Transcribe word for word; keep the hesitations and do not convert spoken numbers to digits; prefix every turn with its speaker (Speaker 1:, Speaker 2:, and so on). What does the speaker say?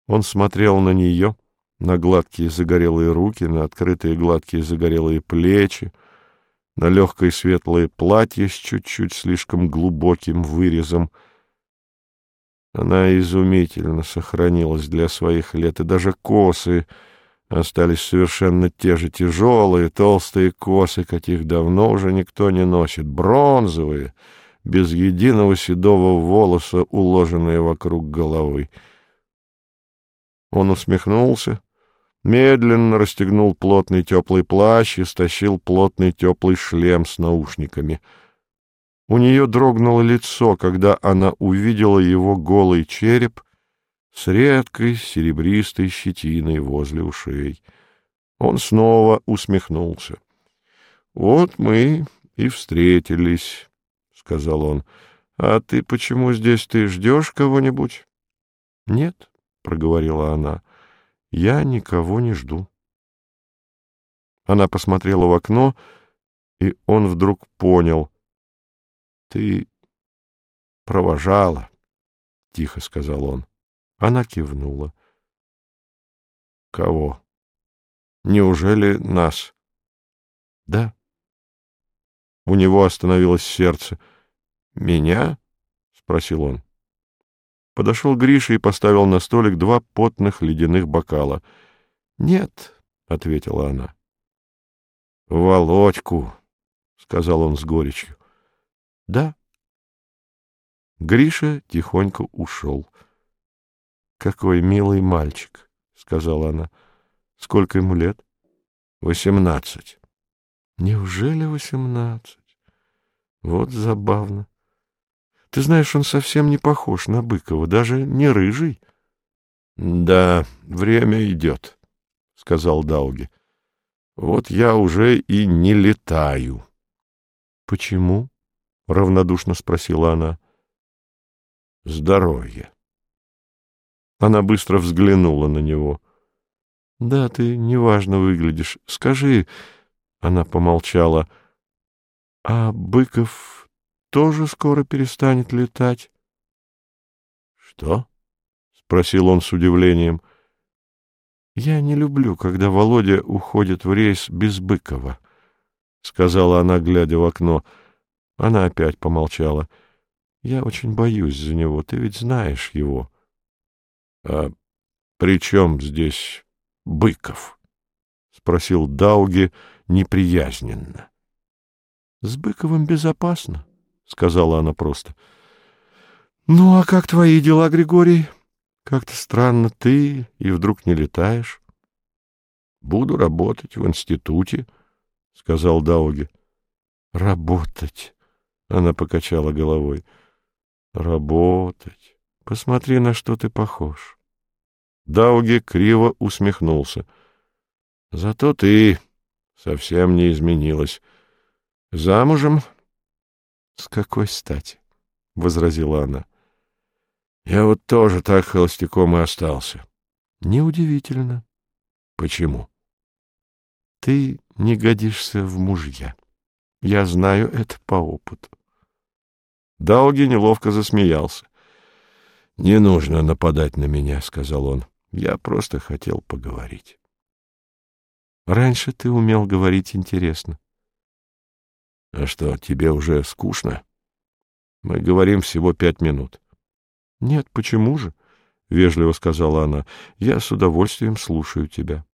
Speaker 1: Он смотрел на нее, на гладкие загорелые руки, на открытые гладкие загорелые плечи, на легкое светлое платье с чуть-чуть слишком глубоким вырезом. Она изумительно сохранилась для своих лет, и даже косы остались совершенно те же тяжелые, толстые косы, каких давно уже никто не носит, бронзовые, без единого седого волоса, уложенные вокруг головы. Он усмехнулся, медленно расстегнул плотный теплый плащ и стащил плотный теплый шлем с наушниками. У нее дрогнуло лицо, когда она увидела его голый череп с редкой серебристой щетиной возле ушей. Он снова усмехнулся. — Вот мы и встретились, — сказал он. — А ты почему здесь? Ты ждешь кого-нибудь? — Нет, — проговорила она, — я никого не жду. Она посмотрела в окно, и он вдруг понял. — Ты провожала, — тихо сказал он. Она кивнула. — Кого? Неужели нас? — Да. У него остановилось сердце. — Меня? — спросил он. Подошел Гриша и поставил на столик два потных ледяных бокала. — Нет, — ответила она. — Володьку, — сказал он с горечью. — Да. Гриша тихонько ушел. — Какой милый мальчик, — сказала она. — Сколько ему лет? — Восемнадцать. — Неужели восемнадцать? Вот забавно. Ты знаешь, он совсем не похож на Быкова, даже не рыжий. — Да, время идет, — сказал Дауги. — Вот я уже и не летаю. — Почему? — равнодушно спросила она. — Здоровье. Она быстро взглянула на него. — Да, ты неважно выглядишь. Скажи, — она помолчала, — а Быков тоже скоро перестанет летать? — Что? — спросил он с удивлением. — Я не люблю, когда Володя уходит в рейс без Быкова, — сказала она, глядя в окно. Она опять помолчала. — Я очень боюсь за него, ты ведь знаешь его. — А при чем здесь Быков? — спросил Дауги неприязненно. — С Быковым безопасно, — сказала она просто. — Ну, а как твои дела, Григорий? Как-то странно, ты и вдруг не летаешь. — Буду работать в институте, — сказал Дауги. — Работать, — она покачала головой. — Работать. Посмотри, на что ты похож. Дауги криво усмехнулся. — Зато ты совсем не изменилась. Замужем? — С какой стати? — возразила она. — Я вот тоже так холостяком и остался. — Неудивительно. — Почему? — Ты не годишься в мужья. Я знаю это по опыту. Дауги неловко засмеялся. — Не нужно нападать на меня, — сказал он. — Я просто хотел поговорить. — Раньше ты умел говорить интересно. — А что, тебе уже скучно? Мы говорим всего пять минут. — Нет, почему же? — вежливо сказала она. — Я с удовольствием слушаю тебя.